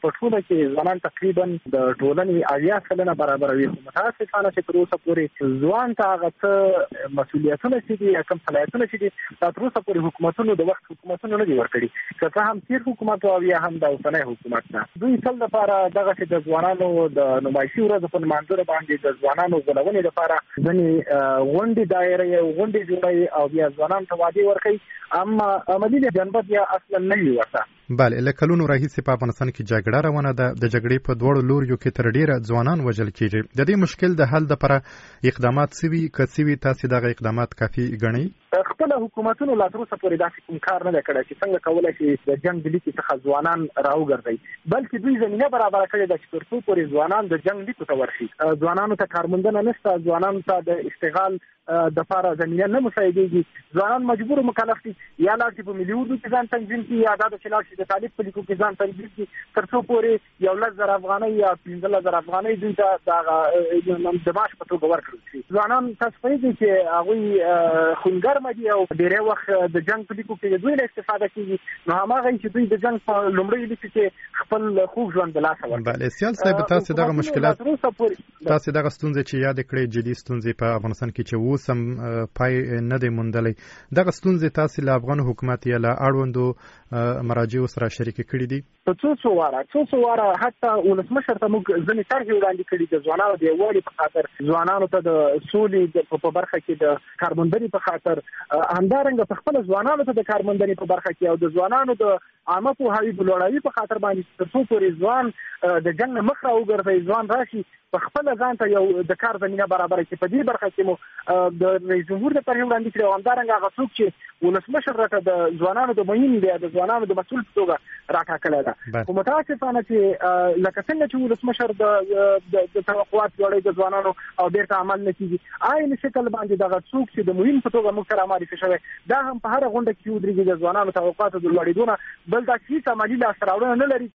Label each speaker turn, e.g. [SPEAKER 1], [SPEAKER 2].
[SPEAKER 1] په ټوله کې ځوانان تقریبا د ټولنې 80% برابروي. متاسفانه چې تر اوسه پورې ځوان ته هغه څه مسؤلیتونه چې دي کوم صلاحیتونه چې دي تر اوسه پورې حکومتونو د وخت حکومتونو نه دي ورکړي، که هم تیر حکومت او یا هم د اوسنۍ حکومت نه. دوی تل لپاره دغه چې د ځوانانو د نمایشي ورځو په منځره باندې د ځوانانو غونډې لپاره ځنې غونډې دایره غونډې جوړوي او بیا ځوانان ته وعده ورکوي، اما عملي جنبه بیا اصلا نه وي ورته.
[SPEAKER 2] بله، له کلونو راهیسې په افغانستان کې جګړه روانه ده. د جګړې په دواړو لوریو کې تر ډیره ځوانان وژل کیږي. د دې مشکل د حل لپاره اقدامات سوي که سوي تاسو دغه اقدامات کافي ګڼئ؟
[SPEAKER 1] خپل حکومتونو لا تر اوسه پورې داسې کوم کار نه دی کړی چې څنګه کولای شي د جنګ د لیکې څخه ځوانان راوګرځي، بلکې دوی زمینه برابره کړې ده چې تر څو پورې ځوانان د جنګ لیکو ته ورشي. ځوانانو ته کارموندنه نشته، ځوانانو ته د اشتغال د لپاره زمینه نه مساعدېږي. ځوانان مجبور مکلف دي یا لاړ شي په ملي اردو کې ځان تنظیم کړي یا دا چې لاړ شي د طالب په لیکو کې ځان تنظیم کړي، تر څو پورې 11,000 افغانۍ یا 15,000 افغانۍ دوی ته د معاش په توګه ورکړل شي. ځوانان تاسو پوهېږئ چې هغوی خونګرمه دي او ډېری وخت د جنګ په لیکو کې دوی نه استفاده کېږي، نو هماغه چې دوی د جنګ په لومړۍ لیکو کې خپل خوږ ژوند د لاسه ورکوي.
[SPEAKER 2] بله، سیال صاحب، تاسو دغه مشکلات، تاسو دغه ستونزې چې یاد کړئ، جدي ستونزې په افغانستان کې چې اوس هم پای نه دی موندلی، دغه ستونزې تاسو له افغان حکومت یا له اړوندو مراجعو سره شریک کړي دي؟
[SPEAKER 1] څو واره حتی ولسمشر ته موږ ځینې طرحې وړاندې کړي د ځوانانو د یووالي په خاطر، ځوانانو ته د سولې په برخه کې د کارموندنې په خاطر، همدارنګه په خپل ځوانانو ته د کارموندنې په برخه کې او د ځوانانو د عامه پوهاوي بلوړاوي په خاطر باندې تر څو پورې ځوان د جنګ نه مخ راوګرځي، ځوان راشي په خپل ځان ته یو د کار زمينه برابر کړي. په دې برخه کې مو د رئیس جمهور د طرحې وړاندې کړي او همدارنګه هغه څوک چې ولسمشر راته د ځوانانو د مهم دی، د ځوانانو د مسؤل په توګه راټاکلی ده. خو متاسفانه چې لکه څنګه چې ولسمشر د توقعات لوړوي د ځوانانو او بیرته عمل نه کېږي، عین شکل باندې دغه څوک چې د مهم په توګه موږ سره معرفي شوی دا هم په هره غونډه کې ودرېږي د ځوانانو توقعاتو د لوړېدو نه، بل دا هیڅ عملي لاسته راوړنه نه لري.